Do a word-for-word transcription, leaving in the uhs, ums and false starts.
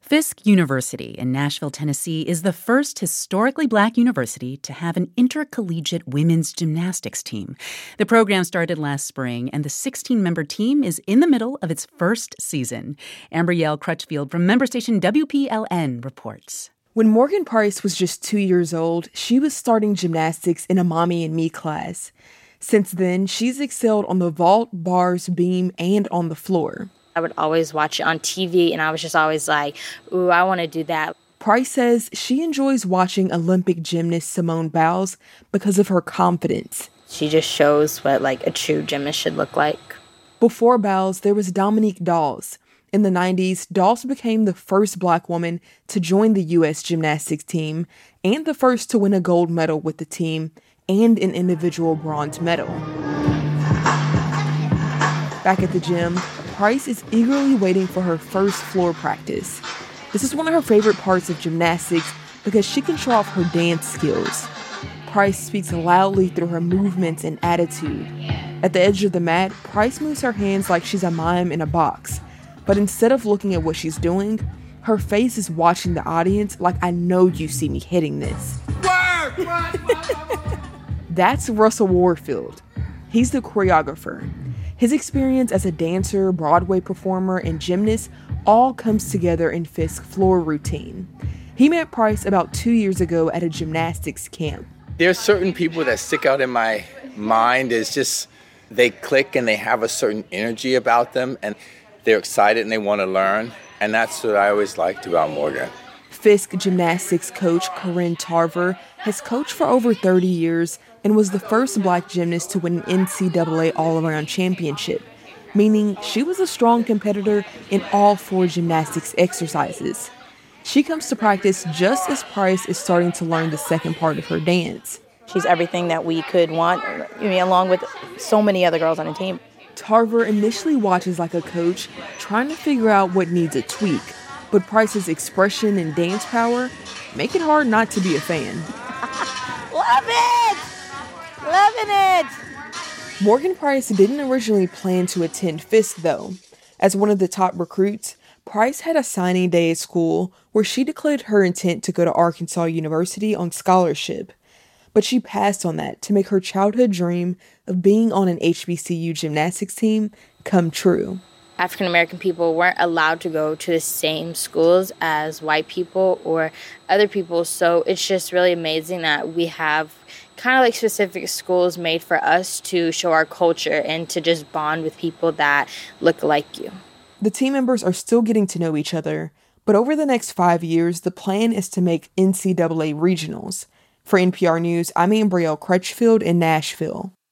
Fisk University in Nashville, Tennessee, is the first historically Black university to have an intercollegiate women's gymnastics team. The program started last spring, and the sixteen-member team is in the middle of its first season. Ambrielle Crutchfield from member station W P L N reports. When Morgan Price was just two years old, she was starting gymnastics in a Mommy and Me class. Since then, she's excelled on the vault, bars, beam, and on the floor. I would always watch it on T V, and I was just always like, ooh, I want to do that. Price says she enjoys watching Olympic gymnast Simone Biles because of her confidence. She just shows what, like, a true gymnast should look like. Before Biles, there was Dominique Dawes. In the nineties, Dawes became the first Black woman to join the U S gymnastics team and the first to win a gold medal with the team and an individual bronze medal. Back at the gym, Price is eagerly waiting for her first floor practice. This is one of her favorite parts of gymnastics because she can show off her dance skills. Price speaks loudly through her movements and attitude. At the edge of the mat, Price moves her hands like she's a mime in a box. But instead of looking at what she's doing, her face is watching the audience like, I know you see me hitting this. Work! That's Russell Warfield. He's the choreographer. His experience as a dancer, Broadway performer, and gymnast all comes together in Fisk's floor routine. He met Price about two years ago at a gymnastics camp. There are certain people that stick out in my mind. It's just they click and they have a certain energy about them, and they're excited and they want to learn. And that's what I always liked about Morgan. Fisk gymnastics coach Corinne Tarver has coached for over thirty years and was the first Black gymnast to win an N C double A all-around championship, meaning she was a strong competitor in all four gymnastics exercises. She comes to practice just as Price is starting to learn the second part of her dance. She's everything that we could want, I mean, along with so many other girls on the team. Tarver initially watches like a coach, trying to figure out what needs a tweak, but Price's expression and dance power make it hard not to be a fan. Love it! Loving it! Morgan Price didn't originally plan to attend Fisk, though. As one of the top recruits, Price had a signing day at school where she declared her intent to go to Arkansas University on scholarship. But she passed on that to make her childhood dream of being on an H B C U gymnastics team come true. African-American people weren't allowed to go to the same schools as white people or other people, so it's just really amazing that we have kind of like specific schools made for us to show our culture and to just bond with people that look like you. The team members are still getting to know each other, but over the next five years, the plan is to make N C double A regionals. For N P R News, I'm Ambrielle Crutchfield in Nashville.